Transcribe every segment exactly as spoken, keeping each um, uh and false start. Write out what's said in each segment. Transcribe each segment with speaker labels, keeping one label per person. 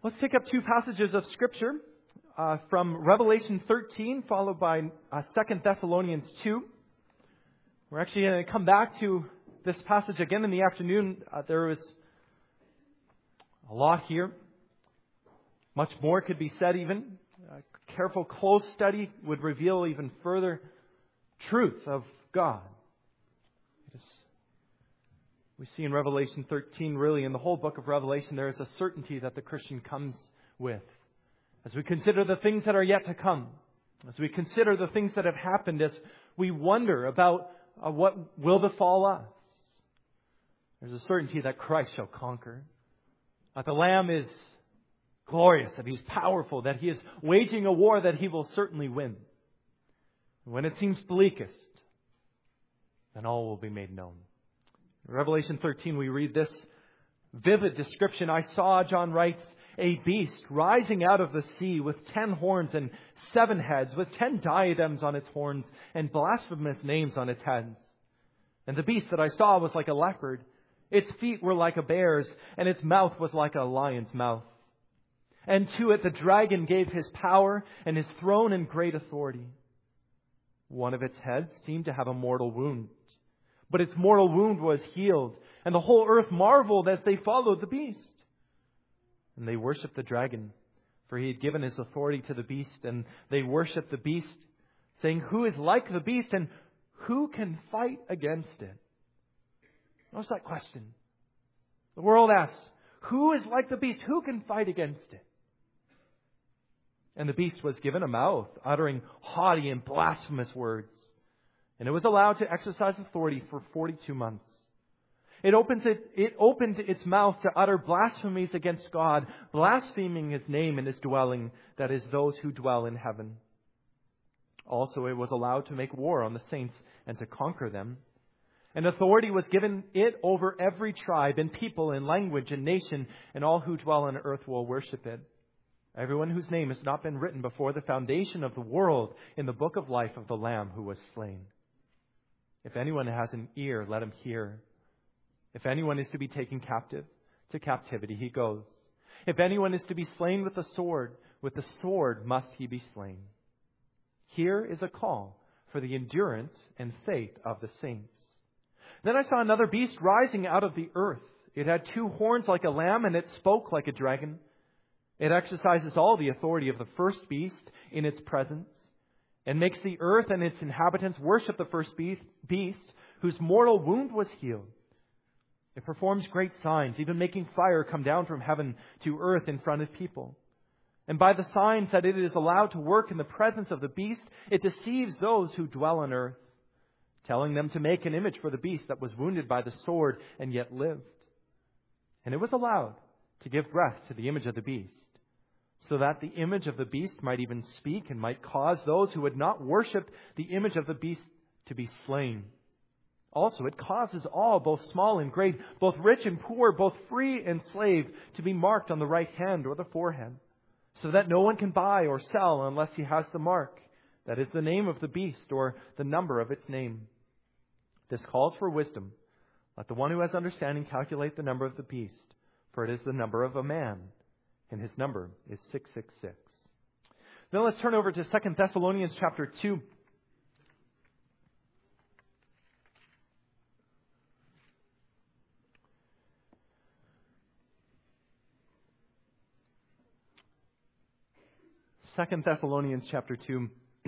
Speaker 1: Let's take up two passages of Scripture uh, from Revelation thirteen, followed by uh, Second Thessalonians two. We're actually going to come back to this passage again in the afternoon. Uh, there was a lot here. Much more could be said even. A careful, close study would reveal even further truth of God. It is, we see in Revelation thirteen, really in the whole book of Revelation, there is a certainty that the Christian comes with. As we consider the things that are yet to come, as we consider the things that have happened, as we wonder about uh, what will befall us, there's a certainty that Christ shall conquer. That the Lamb is glorious, that He's powerful, that He is waging a war that He will certainly win. When it seems bleakest, then all will be made known. In Revelation thirteen, we read this vivid description. I saw, John writes, a beast rising out of the sea with ten horns and seven heads, with ten diadems on its horns and blasphemous names on its heads. And the beast that I saw was like a leopard. Its feet were like a bear's, and its mouth was like a lion's mouth. And to it the dragon gave his power and his throne and great authority. One of its heads seemed to have a mortal wound, but its mortal wound was healed, and the whole earth marveled as they followed the beast. And they worshipped the dragon, for he had given his authority to the beast, and they worshipped the beast, saying, who is like the beast, and who can fight against it? Notice that question. The world asks, who is like the beast? Who can fight against it? And the beast was given a mouth, uttering haughty and blasphemous words. And it was allowed to exercise authority for forty-two months. It opened, it, it opened its mouth to utter blasphemies against God, blaspheming His name and His dwelling, that is, those who dwell in heaven. Also, it was allowed to make war on the saints and to conquer them. And authority was given it over every tribe and people and language and nation, and all who dwell on earth will worship it. Everyone whose name has not been written before the foundation of the world in the book of life of the Lamb who was slain. If anyone has an ear, let him hear. If anyone is to be taken captive, to captivity he goes. If anyone is to be slain with the sword, with the sword must he be slain. Here is a call for the endurance and faith of the saints. Then I saw another beast rising out of the earth. It had two horns like a lamb, and it spoke like a dragon. It exercises all the authority of the first beast in its presence, and makes the earth and its inhabitants worship the first beast, beast whose mortal wound was healed. It performs great signs, even making fire come down from heaven to earth in front of people. And by the signs that it is allowed to work in the presence of the beast, it deceives those who dwell on earth, telling them to make an image for the beast that was wounded by the sword and yet lived. And it was allowed to give breath to the image of the beast, so that the image of the beast might even speak and might cause those who had not worshipped the image of the beast to be slain. Also, it causes all, both small and great, both rich and poor, both free and slave, to be marked on the right hand or the forehead, so that no one can buy or sell unless he has the mark, that is the name of the beast or the number of its name. This calls for wisdom. Let the one who has understanding calculate the number of the beast, for it is the number of a man, and his number is six six six. Now let's turn over to Second Thessalonians chapter two. Second Thessalonians chapter two.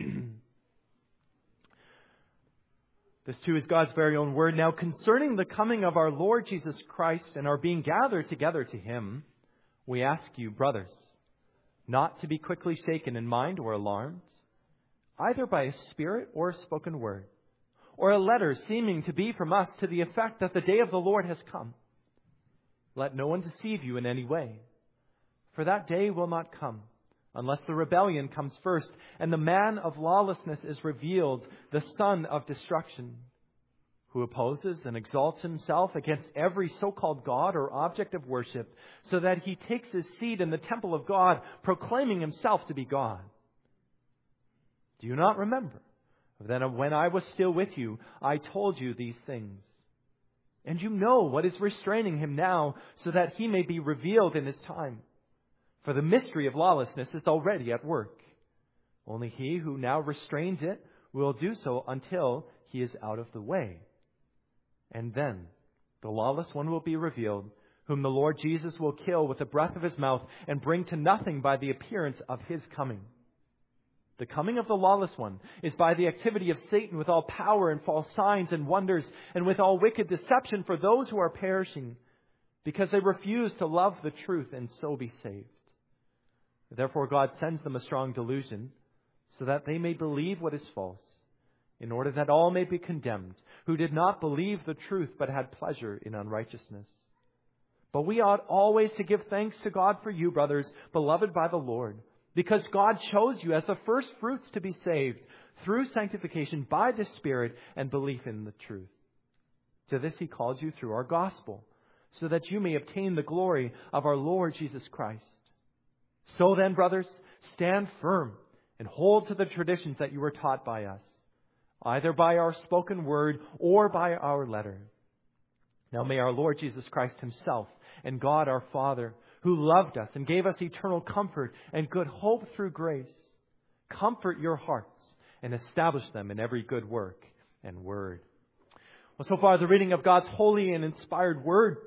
Speaker 1: This too is God's very own word. Now concerning the coming of our Lord Jesus Christ and our being gathered together to Him, we ask you, brothers, not to be quickly shaken in mind or alarmed, either by a spirit or a spoken word, or a letter seeming to be from us to the effect that the day of the Lord has come. Let no one deceive you in any way, for that day will not come unless the rebellion comes first, and the man of lawlessness is revealed, the son of destruction, who opposes and exalts himself against every so-called God or object of worship, so that he takes his seat in the temple of God, proclaiming himself to be God. Do you not remember that when I was still with you, I told you these things? And you know what is restraining him now, so that he may be revealed in his time. For the mystery of lawlessness is already at work. Only he who now restrains it will do so until he is out of the way. And then the lawless one will be revealed, whom the Lord Jesus will kill with the breath of his mouth and bring to nothing by the appearance of his coming. The coming of the lawless one is by the activity of Satan with all power and false signs and wonders and with all wicked deception for those who are perishing, because they refuse to love the truth and so be saved. Therefore God sends them a strong delusion, so that they may believe what is false, in order that all may be condemned, who did not believe the truth but had pleasure in unrighteousness. But we ought always to give thanks to God for you, brothers, beloved by the Lord, because God chose you as the first fruits to be saved through sanctification by the Spirit and belief in the truth. To this He calls you through our gospel, so that you may obtain the glory of our Lord Jesus Christ. So then, brothers, stand firm and hold to the traditions that you were taught by us, either by our spoken word or by our letter. Now may our Lord Jesus Christ Himself and God our Father, who loved us and gave us eternal comfort and good hope through grace, comfort your hearts and establish them in every good work and word. Well, so far the reading of God's holy and inspired word.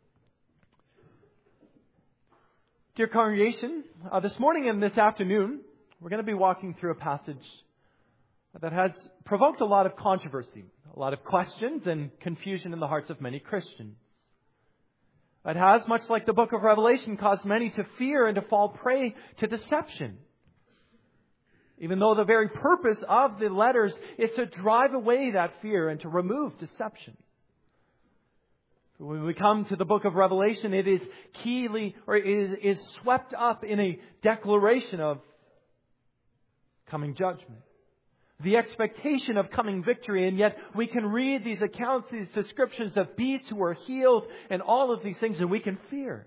Speaker 1: Dear congregation, uh, this morning and this afternoon, we're going to be walking through a passage that has provoked a lot of controversy, a lot of questions and confusion in the hearts of many Christians. It has, much like the book of Revelation, caused many to fear and to fall prey to deception. Even though the very purpose of the letters is to drive away that fear and to remove deception. When we come to the book of Revelation, it is keenly, or is, is swept up in a declaration of coming judgment. The expectation of coming victory, and yet we can read these accounts, these descriptions of beasts who are healed and all of these things, and we can fear.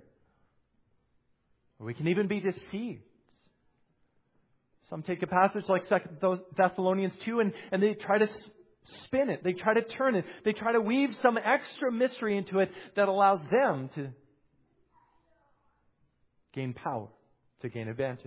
Speaker 1: We can even be deceived. Some take a passage like Second Thessalonians two and, and they try to spin it. They try to turn it. They try to weave some extra mystery into it that allows them to gain power, to gain advantage.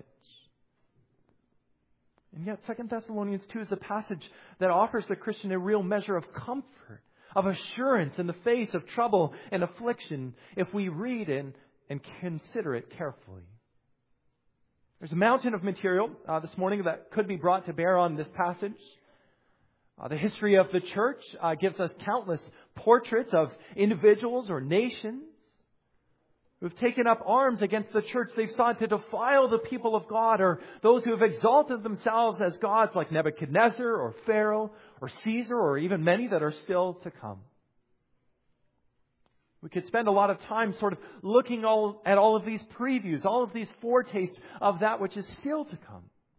Speaker 1: And yet Second Thessalonians two is a passage that offers the Christian a real measure of comfort, of assurance in the face of trouble and affliction if we read it and consider it carefully. There's a mountain of material uh, this morning that could be brought to bear on this passage. Uh, the history of the church uh, gives us countless portraits of individuals or nations who've taken up arms against the church. They've sought to defile the people of God, or those who have exalted themselves as gods like Nebuchadnezzar or Pharaoh or Caesar, or even many that are still to come. We could spend a lot of time sort of looking all, at all of these previews, all of these foretastes of that which is still to come.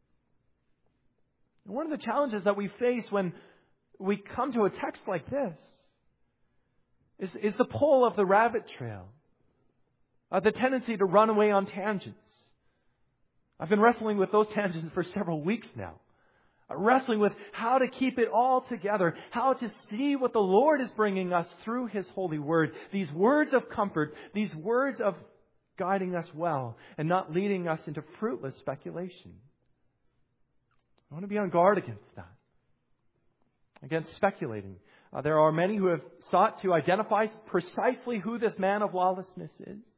Speaker 1: And one of the challenges that we face when we come to a text like this is, is the pull of the rabbit trail, uh, the tendency to run away on tangents. I've been wrestling with those tangents for several weeks now. Uh, wrestling with how to keep it all together, how to see what the Lord is bringing us through His holy word. These words of comfort, these words of guiding us well and not leading us into fruitless speculation. I want to be on guard against that, against speculating. Uh, there are many who have sought to identify precisely who this man of lawlessness is. There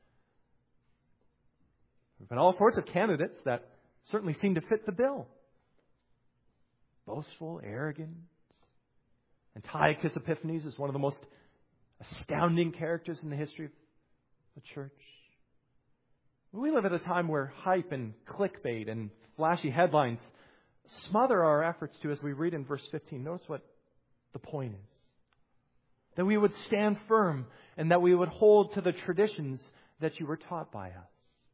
Speaker 1: have been all sorts of candidates that certainly seem to fit the bill. Boastful, arrogant. Antiochus Epiphanes is one of the most astounding characters in the history of the church. We live at a time where hype and clickbait and flashy headlines smother our efforts to, as we read in verse fifteen. Notice what the point is. That we would stand firm and that we would hold to the traditions that you were taught by us.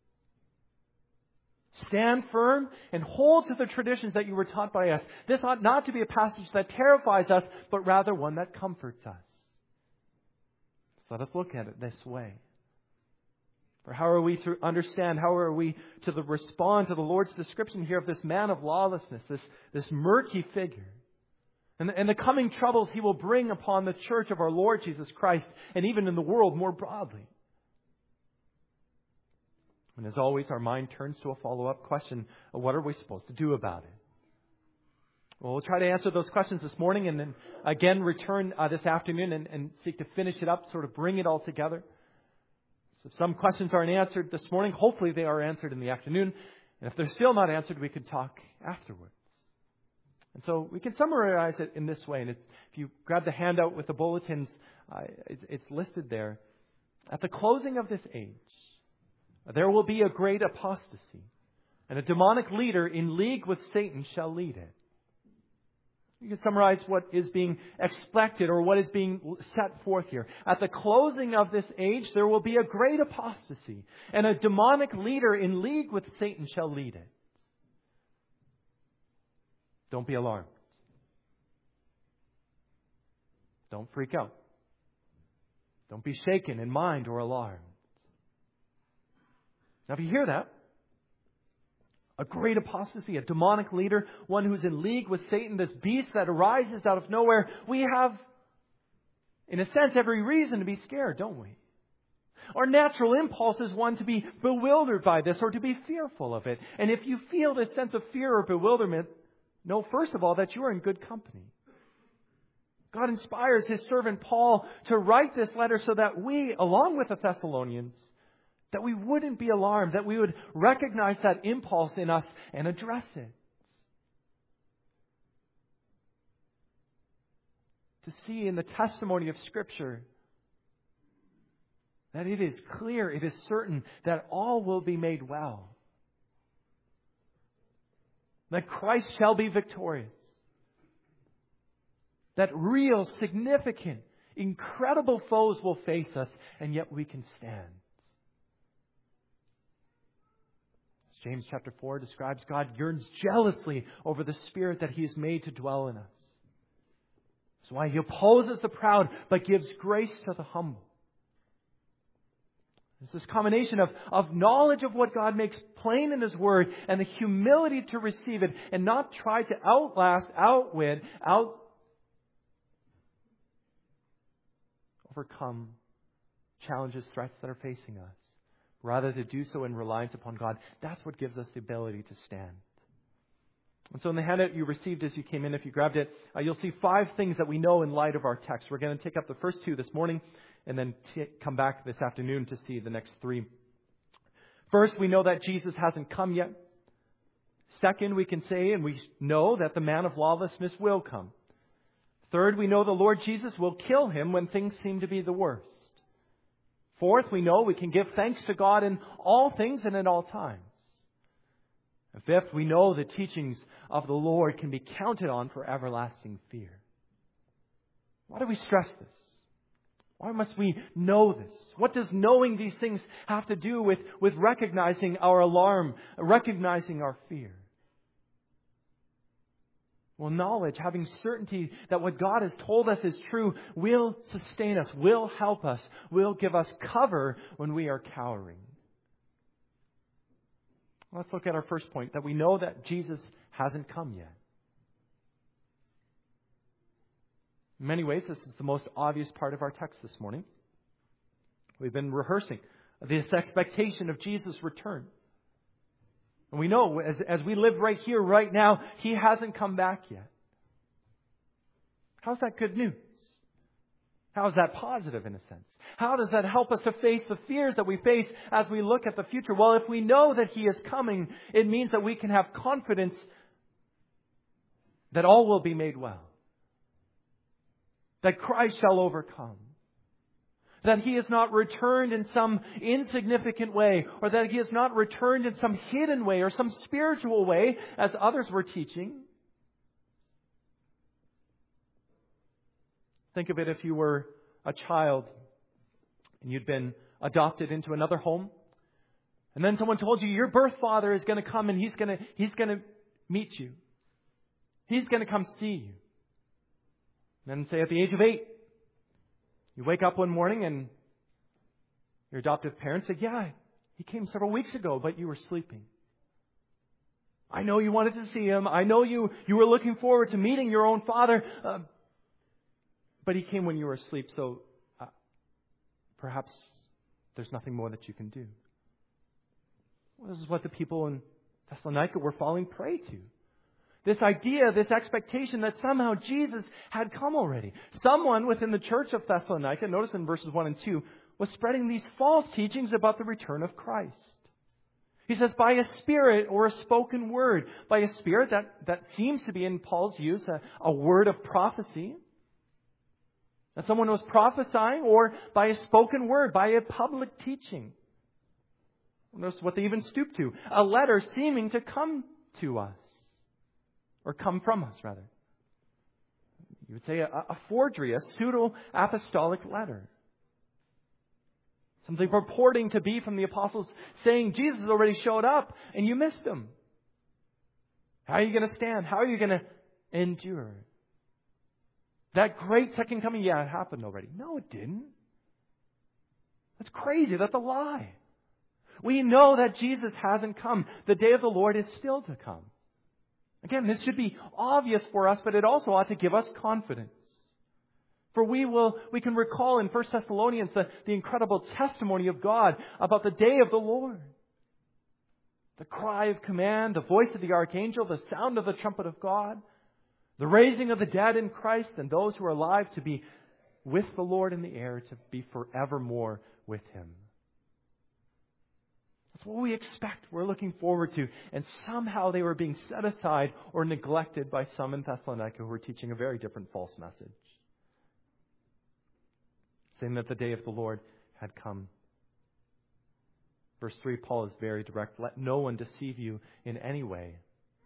Speaker 1: Stand firm and hold to the traditions that you were taught by us. This ought not to be a passage that terrifies us, but rather one that comforts us. So let us look at it this way. For how are we to understand, how are we to the respond to the Lord's description here of this man of lawlessness, this, this murky figure, and the, and the coming troubles He will bring upon the church of our Lord Jesus Christ, and even in the world more broadly? And as always, our mind turns to a follow-up question of what are we supposed to do about it? Well, we'll try to answer those questions this morning and then again return uh, this afternoon and, and seek to finish it up, sort of bring it all together. So if some questions aren't answered this morning, hopefully they are answered in the afternoon. And if they're still not answered, we could talk afterwards. And so we can summarize it in this way. And it's, if you grab the handout with the bulletins, uh, it's, it's listed there. At the closing of this age, there will be a great apostasy, and a demonic leader in league with Satan shall lead it. You can summarize what is being expected or what is being set forth here. At the closing of this age, there will be a great apostasy, and a demonic leader in league with Satan shall lead it. Don't be alarmed. Don't freak out. Don't be shaken in mind or alarmed. Now, if you hear that, a great apostasy, a demonic leader, one who's in league with Satan, this beast that arises out of nowhere, we have, in a sense, every reason to be scared, don't we? Our natural impulse is one to be bewildered by this or to be fearful of it. And if you feel this sense of fear or bewilderment, know, first of all, that you are in good company. God inspires His servant Paul to write this letter so that we, along with the Thessalonians, that we wouldn't be alarmed, that we would recognize that impulse in us and address it. To see in the testimony of Scripture that it is clear, it is certain that all will be made well. That Christ shall be victorious. That real, significant, incredible foes will face us, and yet we can stand. James chapter four describes God yearns jealously over the Spirit that He has made to dwell in us. That's why He opposes the proud, but gives grace to the humble. It's this combination of, of knowledge of what God makes plain in His Word and the humility to receive it and not try to outlast, outwit, out overcome challenges, threats that are facing us. Rather to do so in reliance upon God. That's what gives us the ability to stand. And so in the handout you received as you came in, if you grabbed it, uh, you'll see five things that we know in light of our text. We're going to take up the first two this morning and then t- come back this afternoon to see the next three. First, we know that Jesus hasn't come yet. Second, we can say and we know that the man of lawlessness will come. Third, we know the Lord Jesus will kill him when things seem to be the worst. Fourth, we know we can give thanks to God in all things and at all times. And fifth, we know the teachings of the Lord can be counted on for everlasting fear. Why do we stress this? Why must we know this? What does knowing these things have to do with, with recognizing our alarm, recognizing our fear? Well, knowledge, having certainty that what God has told us is true, will sustain us, will help us, will give us cover when we are cowering. Let's look at our first point, that we know that Jesus hasn't come yet. In many ways, this is the most obvious part of our text this morning. We've been rehearsing this expectation of Jesus' return. And we know, as, as we live right here, right now, He hasn't come back yet. How's that good news? How is that positive in a sense? How does that help us to face the fears that we face as we look at the future? Well, if we know that He is coming, it means that we can have confidence that all will be made well. That Christ shall overcome. That He has not returned in some insignificant way, or that He has not returned in some hidden way or some spiritual way, as others were teaching. Think of it if you were a child and you'd been adopted into another home, and then someone told you your birth father is going to come and he's going to he's going to meet you. He's going to come see you. And then say at the age of eight, you wake up one morning and your adoptive parents say, yeah, he came several weeks ago, but you were sleeping. I know you wanted to see him. I know you, you were looking forward to meeting your own father. Uh, but he came when you were asleep, so uh, perhaps there's nothing more that you can do. This is what the people in Thessalonica were falling prey to. This idea, this expectation that somehow Jesus had come already. Someone within the church of Thessalonica, notice in verses one and two, was spreading these false teachings about the return of Christ. He says, by a spirit or a spoken word. By a spirit, that, that seems to be in Paul's use, a, a word of prophecy. That someone was prophesying, or by a spoken word, by a public teaching. Notice what they even stooped to. A letter seeming to come to us. Or come from us, rather. You would say a, a forgery, a pseudo-apostolic letter. Something purporting to be from the apostles saying Jesus already showed up and you missed him. How are you going to stand? How are you going to endure? That great second coming, yeah, it happened already. No, it didn't. That's crazy. That's a lie. We know that Jesus hasn't come. The day of the Lord is still to come. Again, this should be obvious for us, but it also ought to give us confidence. For we will, we can recall in First Thessalonians the, the incredible testimony of God about the day of the Lord. The cry of command, the voice of the archangel, the sound of the trumpet of God, the raising of the dead in Christ, and those who are alive to be with the Lord in the air, to be forevermore with Him. That's what we expect, we're looking forward to. And somehow they were being set aside or neglected by some in Thessalonica who were teaching a very different false message. Saying that the day of the Lord had come. Verse three, Paul is very direct. Let no one deceive you in any way.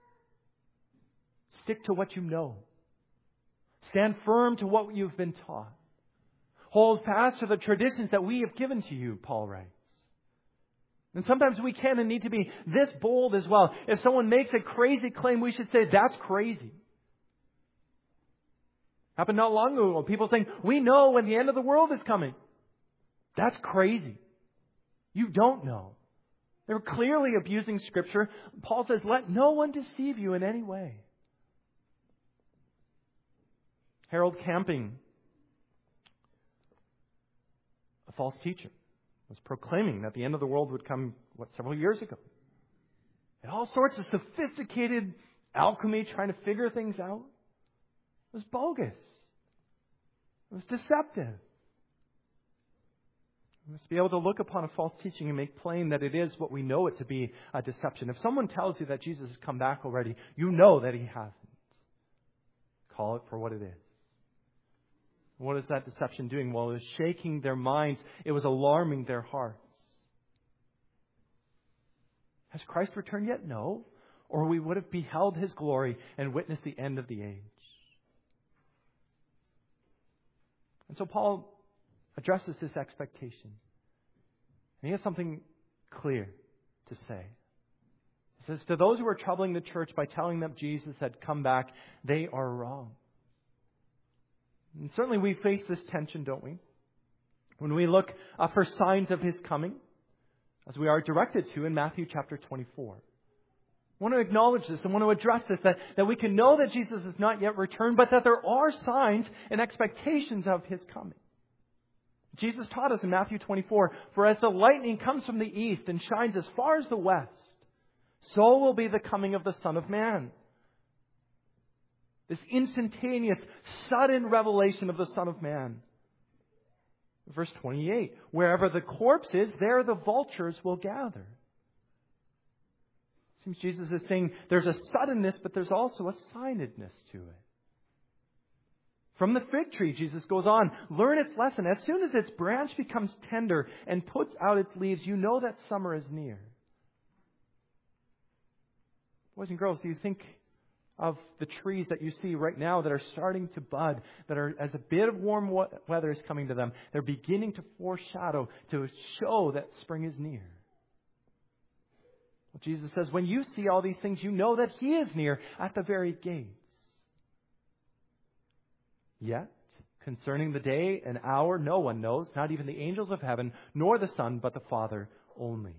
Speaker 1: Stick to what you know. Stand firm to what you've been taught. Hold fast to the traditions that we have given to you, Paul writes. And sometimes we can and need to be this bold as well. If someone makes a crazy claim, we should say, that's crazy. Happened not long ago. People saying, we know when the end of the world is coming. That's crazy. You don't know. They were clearly abusing Scripture. Paul says, let no one deceive you in any way. Harold Camping, a false teacher, was proclaiming that the end of the world would come, what, several years ago. And all sorts of sophisticated alchemy trying to figure things out. It was bogus. It was deceptive. We must be able to look upon a false teaching and make plain that it is what we know it to be, a deception. If someone tells you that Jesus has come back already, you know that He hasn't. Call it for what it is. What is that deception doing? Well, it was shaking their minds. It was alarming their hearts. Has Christ returned yet? No. Or we would have beheld His glory and witnessed the end of the age. And so Paul addresses this expectation. And he has something clear to say. He says, to those who are troubling the church by telling them Jesus had come back, they are wrong. And certainly we face this tension, don't we? When we look uh, for signs of His coming, as we are directed to in Matthew chapter twenty-four. I want to acknowledge this and want to address this, that, that we can know that Jesus has not yet returned, but that there are signs and expectations of His coming. Jesus taught us in Matthew twenty-four, for as the lightning comes from the east and shines as far as the west, so will be the coming of the Son of Man. This instantaneous, sudden revelation of the Son of Man. Verse twenty-eight, wherever the corpse is, there the vultures will gather. It seems Jesus is saying there's a suddenness, but there's also a signedness to it. From the fig tree, Jesus goes on, learn its lesson. As soon as its branch becomes tender and puts out its leaves, you know that summer is near. Boys and girls, do you think of the trees that you see right now that are starting to bud, that are, as a bit of warm weather is coming to them, they're beginning to foreshadow, to show that spring is near? Well, Jesus says, when you see all these things, you know that He is near at the very gates. Yet, concerning the day and hour, no one knows, not even the angels of heaven, nor the Son, but the Father only.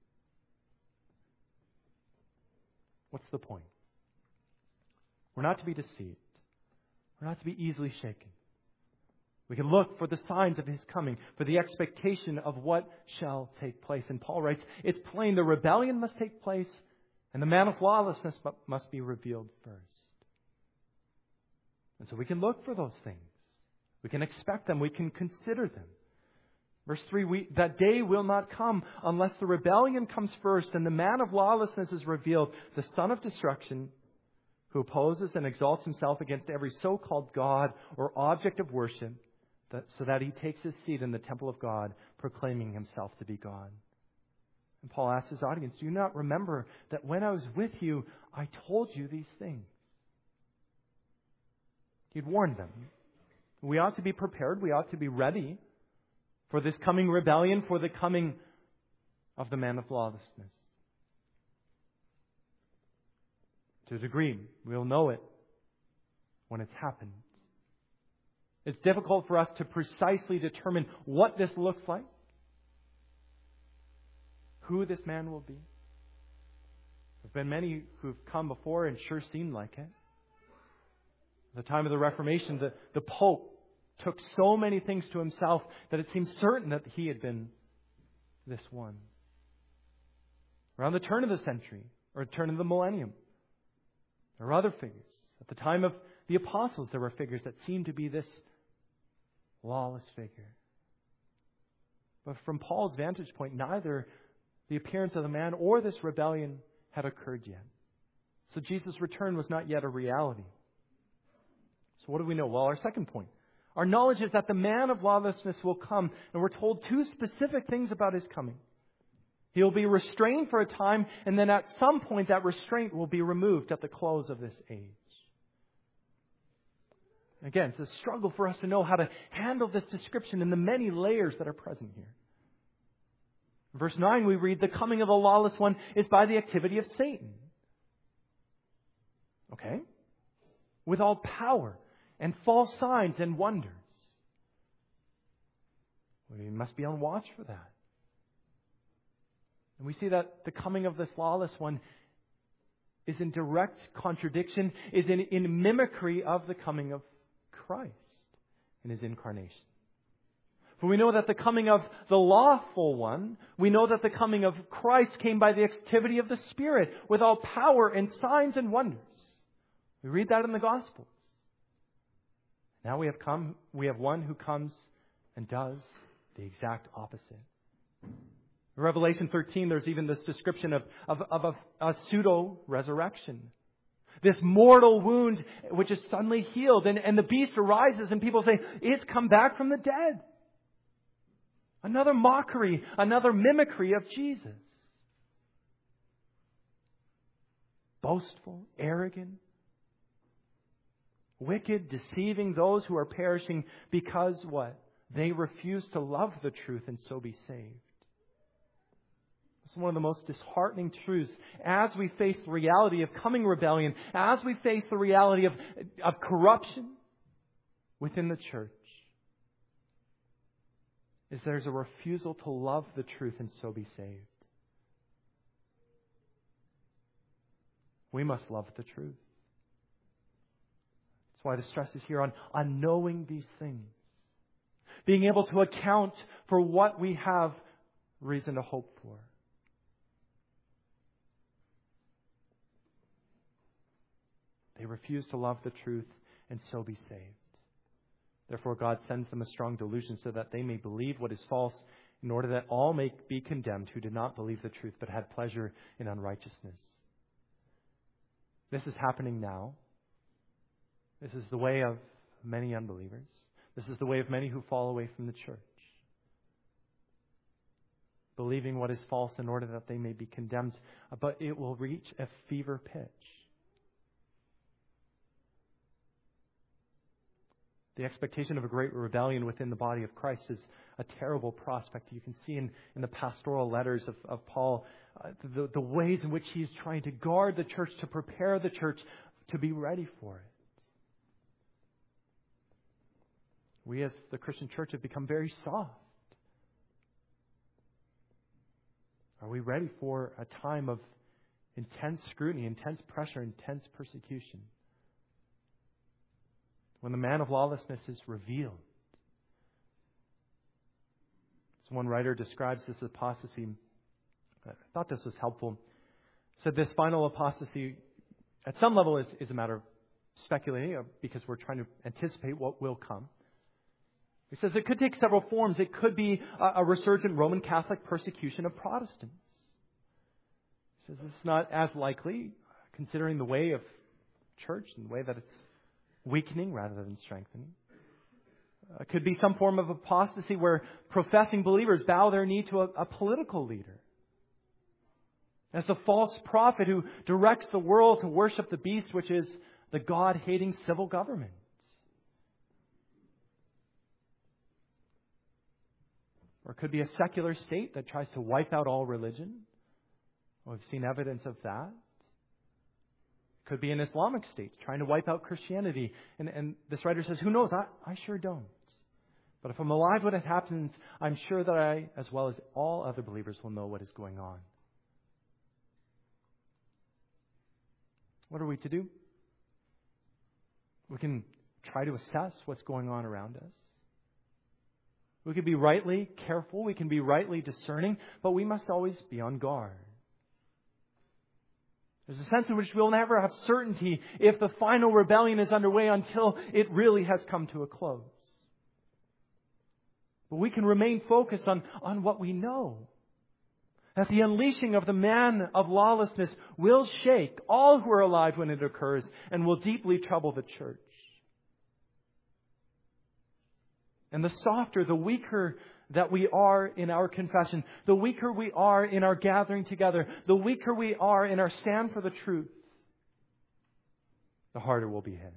Speaker 1: What's the point? We're not to be deceived. We're not to be easily shaken. We can look for the signs of His coming, for the expectation of what shall take place. And Paul writes, it's plain the rebellion must take place, and the man of lawlessness must be revealed first. And so we can look for those things. We can expect them. We can consider them. Verse three, we, that day will not come unless the rebellion comes first and the man of lawlessness is revealed, the son of destruction, who opposes and exalts himself against every so-called God or object of worship, that, so that he takes his seat in the temple of God, proclaiming himself to be God. And Paul asks his audience, do you not remember that when I was with you, I told you these things? He'd warned them. We ought to be prepared. We ought to be ready for this coming rebellion, for the coming of the man of lawlessness. To a degree, we'll know it when it's happened. It's difficult for us to precisely determine what this looks like, who this man will be. There have been many who've come before and sure seemed like it. At the time of the Reformation, the, the Pope took so many things to himself that it seemed certain that he had been this one. Around the turn of the century, or turn of the millennium, there were other figures. At the time of the apostles, there were figures that seemed to be this lawless figure. But from Paul's vantage point, neither the appearance of the man or this rebellion had occurred yet. So Jesus' return was not yet a reality. So what do we know? Well, our second point. Our knowledge is that the man of lawlessness will come, and we're told two specific things about his coming. He'll be restrained for a time, and then at some point that restraint will be removed at the close of this age. Again, it's a struggle for us to know how to handle this description and the many layers that are present here. In verse nine, we read, the coming of the lawless one is by the activity of Satan. Okay? With all power and false signs and wonders. We must be on watch for that. And we see that the coming of this lawless one is in direct contradiction, is in, in mimicry of the coming of Christ in His incarnation. For we know that the coming of the lawful one, we know that the coming of Christ came by the activity of the Spirit with all power and signs and wonders. We read that in the Gospels. Now we have come, we have one who comes and does the exact opposite. In Revelation thirteen, there's even this description of, of, of a, a pseudo-resurrection. This mortal wound which is suddenly healed. And, and the beast arises and people say, it's come back from the dead. Another mockery, another mimicry of Jesus. Boastful, arrogant, wicked, deceiving those who are perishing because what? They refuse to love the truth and so be saved. It's one of the most disheartening truths as we face the reality of coming rebellion, as we face the reality of, of corruption within the church, is there's a refusal to love the truth and so be saved. We must love the truth. That's why the stress is here on, on knowing these things. Being able to account for what we have reason to hope for. They refuse to love the truth and so be saved. Therefore, God sends them a strong delusion so that they may believe what is false, in order that all may be condemned who did not believe the truth but had pleasure in unrighteousness. This is happening now. This is the way of many unbelievers. This is the way of many who fall away from the church. Believing what is false in order that they may be condemned. But it will reach a fever pitch. The expectation of a great rebellion within the body of Christ is a terrible prospect. You can see in, in the pastoral letters of, of Paul uh, the, the ways in which he is trying to guard the church, to prepare the church to be ready for it. We as the Christian church have become very soft. Are we ready for a time of intense scrutiny, intense pressure, intense persecution? When the man of lawlessness is revealed, As one writer describes this apostasy, I thought this was helpful. Said this final apostasy, at some level, is, is a matter of speculating because we're trying to anticipate what will come. He says it could take several forms. It could be a, a resurgent Roman Catholic persecution of Protestants. He says it's not as likely, considering the way of church and the way that it's weakening rather than strengthening. Uh, it could be some form of apostasy where professing believers bow their knee to a, a political leader. As the false prophet who directs the world to worship the beast, which is the God-hating civil government. Or it could be a secular state that tries to wipe out all religion. Well, we've seen evidence of that. It could be an Islamic state trying to wipe out Christianity. And, and this writer says, who knows? I, I sure don't. But if I'm alive when it happens, I'm sure that I, as well as all other believers, will know what is going on. What are we to do? We can try to assess what's going on around us. We can be rightly careful. We can be rightly discerning. But we must always be on guard. There's a sense in which we'll never have certainty if the final rebellion is underway until it really has come to a close. But we can remain focused on, on what we know. That the unleashing of the man of lawlessness will shake all who are alive when it occurs and will deeply trouble the church. And the softer, the weaker that we are in our confession, the weaker we are in our gathering together, the weaker we are in our stand for the truth, the harder we'll be hit.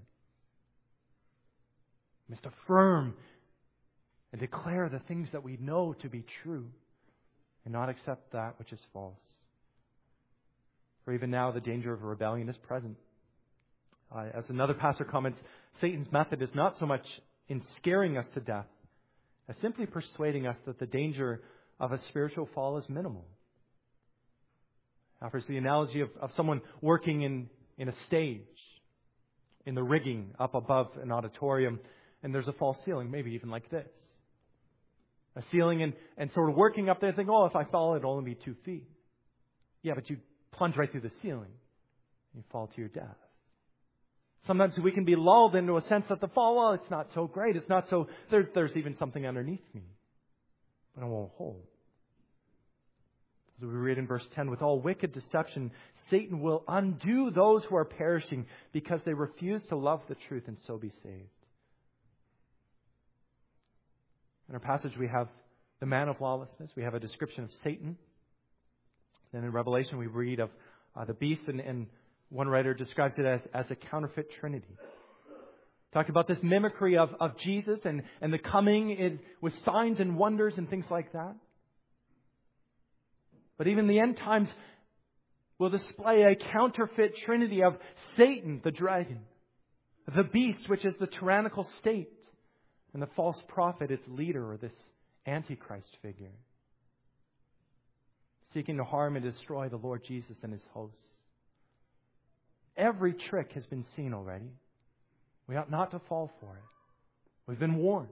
Speaker 1: We must affirm and declare the things that we know to be true and not accept that which is false. For even now, the danger of a rebellion is present. Uh, as another pastor comments, Satan's method is not so much in scaring us to death as simply persuading us that the danger of a spiritual fall is minimal. Offers the analogy of, of someone working in, in a stage, in the rigging up above an auditorium, and there's a false ceiling, maybe even like this. A ceiling and, and sort of working up there thinking, oh, if I fall, it'll only be two feet. Yeah, but you plunge right through the ceiling. You fall to your death. Sometimes we can be lulled into a sense that the fall, well, it's not so great. It's not so, there's, there's even something underneath me. But it won't hold. As we read in verse ten, with all wicked deception, Satan will undo those who are perishing because they refuse to love the truth and so be saved. In our passage, we have the man of lawlessness. We have a description of Satan. Then in Revelation, we read of uh, the beast, and, and one writer describes it as, as a counterfeit trinity. Talked about this mimicry of, of Jesus and, and the coming in, with signs and wonders and things like that. But even the end times will display a counterfeit trinity of Satan, the dragon, the beast, which is the tyrannical state, and the false prophet, its leader, or this Antichrist figure, seeking to harm and destroy the Lord Jesus and His hosts. Every trick has been seen already. We ought not to fall for it. We've been warned.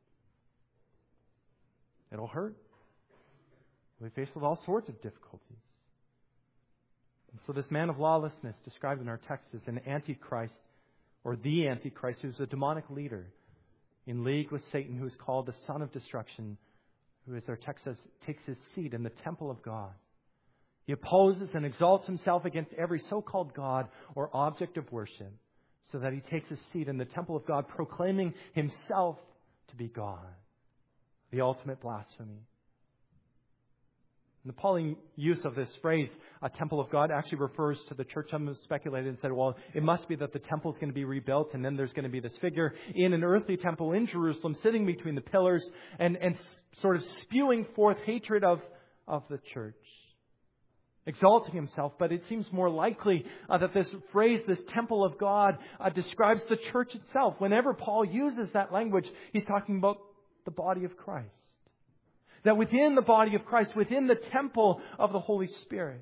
Speaker 1: It'll hurt. We'll be faced with all sorts of difficulties. And so this man of lawlessness described in our text is an Antichrist, or the Antichrist, who's a demonic leader in league with Satan, who is called the son of destruction, who, as our text says, takes his seat in the temple of God. He opposes and exalts himself against every so-called God or object of worship, so that he takes his seat in the temple of God, proclaiming himself to be God. The ultimate blasphemy. And the Pauline use of this phrase, a temple of God, actually refers to the church. Some have speculated and said, well, it must be that the temple is going to be rebuilt, and then there's going to be this figure in an earthly temple in Jerusalem, sitting between the pillars and, and sort of spewing forth hatred of, of the church, exalting himself. But it seems more likely uh, that this phrase, this temple of God, uh, describes the church itself. Whenever Paul uses that language, he's talking about the body of Christ. That within the body of Christ, within the temple of the Holy Spirit,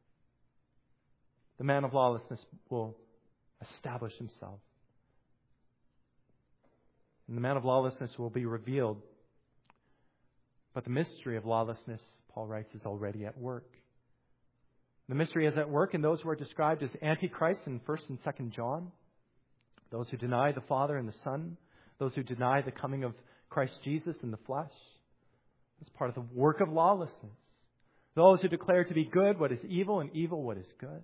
Speaker 1: the man of lawlessness will establish himself. And the man of lawlessness will be revealed But the mystery of lawlessness, Paul writes, is already at work. The mystery is at work in those who are described as Antichrist in First and Second John. Those who deny the Father and the Son. Those who deny the coming of Christ Jesus in the flesh. It's part of the work of lawlessness. Those who declare to be good what is evil and evil what is good.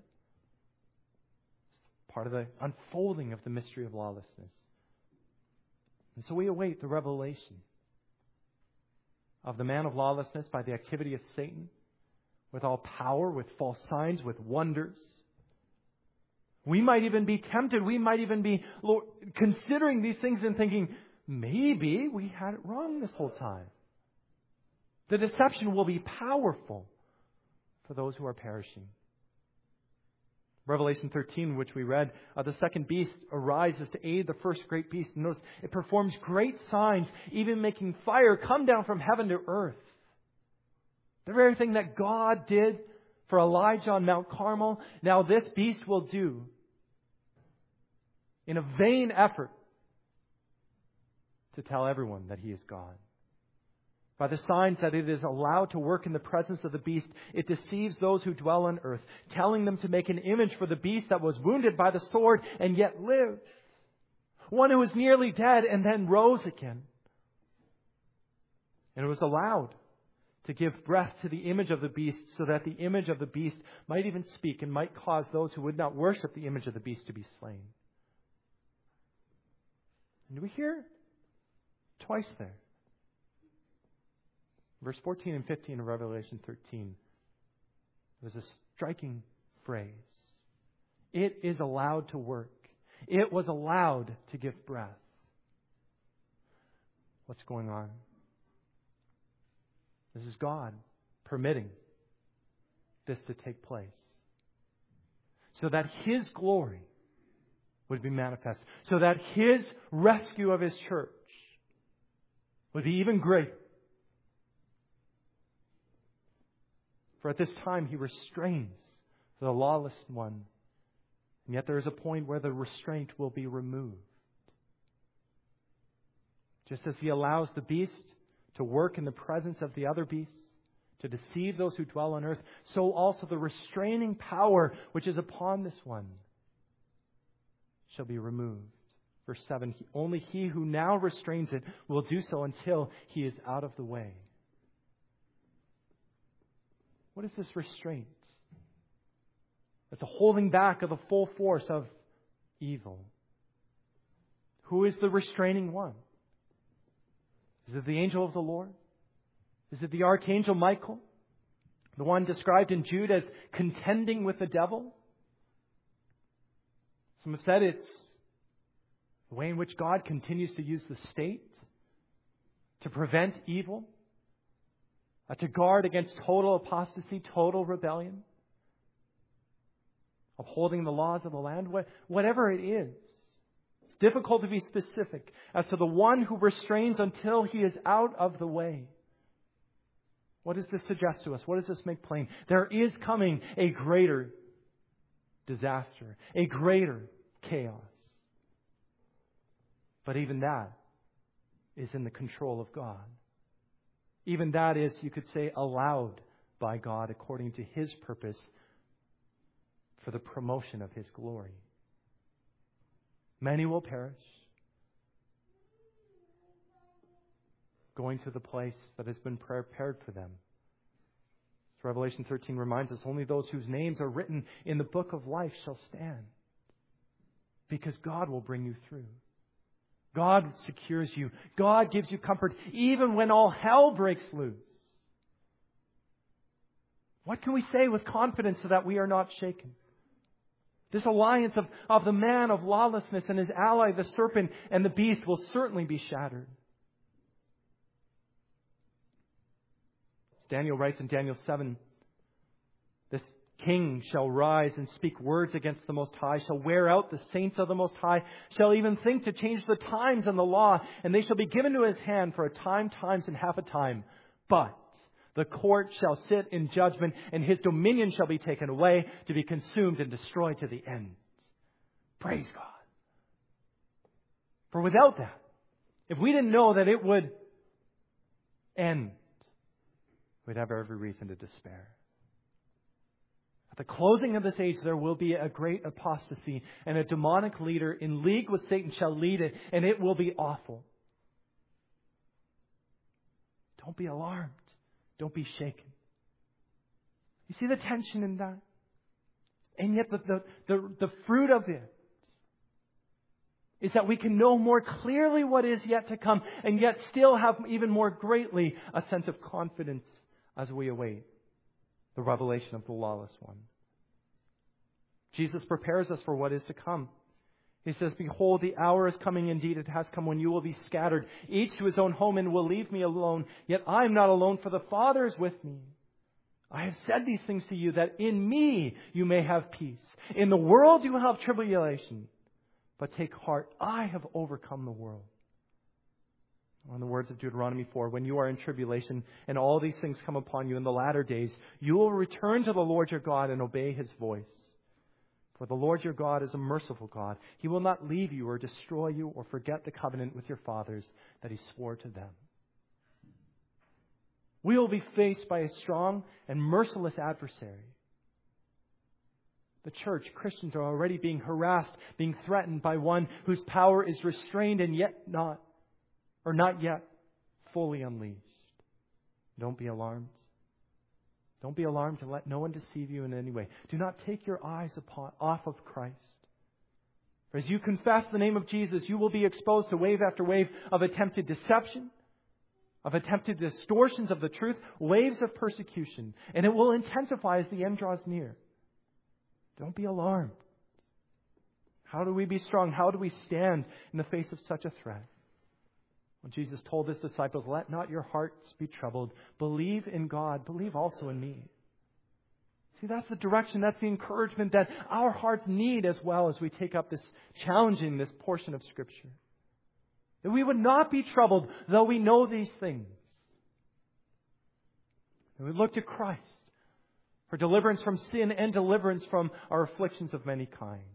Speaker 1: It's part of the unfolding of the mystery of lawlessness. And so we await the revelation of the man of lawlessness by the activity of Satan, with all power, with false signs, with wonders. We might even be tempted. We might even be Lord, considering these things and thinking, maybe we had it wrong this whole time. The deception will be powerful for those who are perishing. Revelation thirteen, which we read, uh, the second beast arises to aid the first great beast. And notice, it performs great signs, even making fire come down from heaven to earth. The very thing that God did for Elijah on Mount Carmel, now this beast will do in a vain effort to tell everyone that he is God. By the signs that it is allowed to work in the presence of the beast, it deceives those who dwell on earth, telling them to make an image for the beast that was wounded by the sword and yet lived. One who was nearly dead and then rose again. And it was allowed to give breath to the image of the beast so that the image of the beast might even speak and might cause those who would not worship the image of the beast to be slain. And we hear twice there. Verse fourteen and fifteen of Revelation thirteen. There's a striking phrase. It is allowed to work. It was allowed to give breath. What's going on? This is God permitting this to take place, so that His glory would be manifest, so that His rescue of His church would be even greater. For at this time He restrains the lawless one, and yet there is a point where the restraint will be removed. Just as He allows the beast to work in the presence of the other beasts, to deceive those who dwell on earth, so also the restraining power which is upon this one shall be removed. Verse seven, only he who now restrains it will do so until he is out of the way. What is this restraint? It's a holding back of the full force of evil. Who is the restraining one? Is it the angel of the Lord? Is it the archangel Michael? The one described in Jude as contending with the devil? Some have said it's the way in which God continues to use the state to prevent evil, uh, to guard against total apostasy, total rebellion, upholding the laws of the land, whatever it is. It's difficult to be specific as to the one who restrains until he is out of the way. What does this suggest to us? What does this make plain? There is coming a greater disaster, a greater chaos. But even that is in the control of God. Even that is, you could say, allowed by God according to His purpose for the promotion of His glory. Many will perish, going to the place that has been prepared for them. As Revelation thirteen reminds us, only those whose names are written in the book of life shall stand, because God will bring you through. God secures you. God gives you comfort even when all hell breaks loose. What can we say with confidence so that we are not shaken? This alliance of, of the man of lawlessness and his ally, the serpent and the beast, will certainly be shattered. As Daniel writes in Daniel seven, this king shall rise and speak words against the Most High, shall wear out the saints of the Most High, shall even think to change the times and the law, and they shall be given to his hand for a time, times, and half a time. But the court shall sit in judgment, and his dominion shall be taken away, to be consumed and destroyed to the end. Praise God. For without that, if we didn't know that it would end, we'd have every reason to despair. At the closing of this age, there will be a great apostasy, and a demonic leader in league with Satan shall lead it, and it will be awful. Don't be alarmed. Don't be shaken. You see the tension in that? And yet the, the, the, the fruit of it is that we can know more clearly what is yet to come, and yet still have even more greatly a sense of confidence as we await the revelation of the lawless one. Jesus prepares us for what is to come. He says, behold, the hour is coming, indeed it has come, when you will be scattered, each to his own home, and will leave me alone. Yet I am not alone, for the Father is with me. I have said these things to you, that in me you may have peace. In the world you will have tribulation, but take heart, I have overcome the world. Or in the words of Deuteronomy four, when you are in tribulation and all these things come upon you in the latter days, you will return to the Lord your God and obey His voice. For the Lord your God is a merciful God. He will not leave you or destroy you or forget the covenant with your fathers that He swore to them. We will be faced by a strong and merciless adversary. The church, Christians, are already being harassed, being threatened by one whose power is restrained and yet not or not yet fully unleashed. Don't be alarmed. Don't be alarmed, and let no one deceive you in any way. Do not take your eyes upon, off of Christ. For as you confess the name of Jesus, you will be exposed to wave after wave of attempted deception, of attempted distortions of the truth, waves of persecution, and it will intensify as the end draws near. Don't be alarmed. How do we be strong? How do we stand in the face of such a threat? When Jesus told His disciples, let not your hearts be troubled. Believe in God. Believe also in me. See, that's the direction, that's the encouragement that our hearts need as well as we take up this challenging this portion of Scripture. That we would not be troubled, though we know these things. And we look to Christ for deliverance from sin and deliverance from our afflictions of many kinds.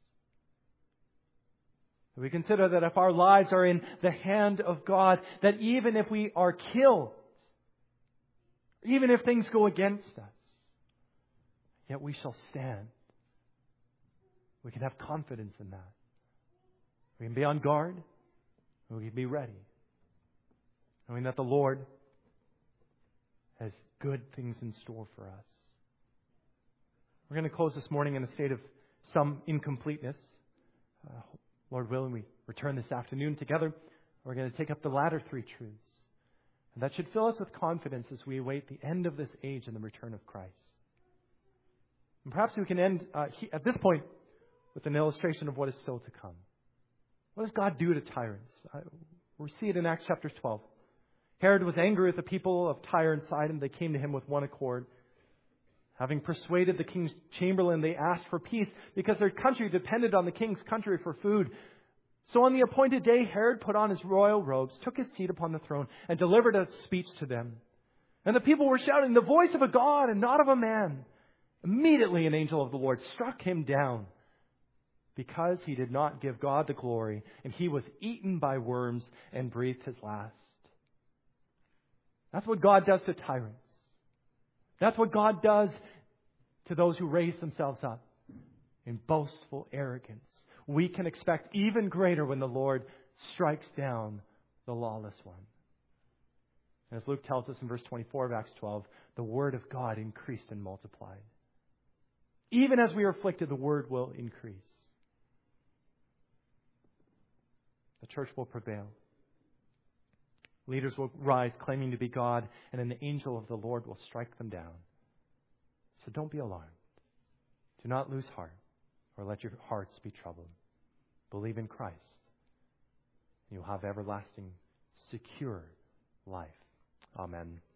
Speaker 1: We consider that if our lives are in the hand of God, that even if we are killed, even if things go against us, yet we shall stand. We can have confidence in that. We can be on guard, and we can be ready, knowing that the Lord has good things in store for us. We're going to close this morning in a state of some incompleteness. Uh, Lord willing, we return this afternoon together. We're going to take up the latter three truths. And that should fill us with confidence as we await the end of this age and the return of Christ. And perhaps we can end uh, he, at this point with an illustration of what is still to come. What does God do to tyrants? Uh, we see it in Acts chapter twelve. Herod was angry with the people of Tyre and Sidon. They came to him with one accord. Having persuaded the king's chamberlain, they asked for peace because their country depended on the king's country for food. So on the appointed day, Herod put on his royal robes, took his seat upon the throne, and delivered a speech to them. And the people were shouting, the voice of a God and not of a man. Immediately an angel of the Lord struck him down because he did not give God the glory, and he was eaten by worms and breathed his last. That's what God does to tyrants. That's what God does to those who raise themselves up in boastful arrogance. We can expect even greater when the Lord strikes down the lawless one. And as Luke tells us in verse twenty-four of Acts twelve, the word of God increased and multiplied. Even as we are afflicted, the word will increase. The church will prevail. Leaders will rise claiming to be God, and an angel of the Lord will strike them down. So don't be alarmed. Do not lose heart, or let your hearts be troubled. Believe in Christ. You'll have everlasting, secure life. Amen.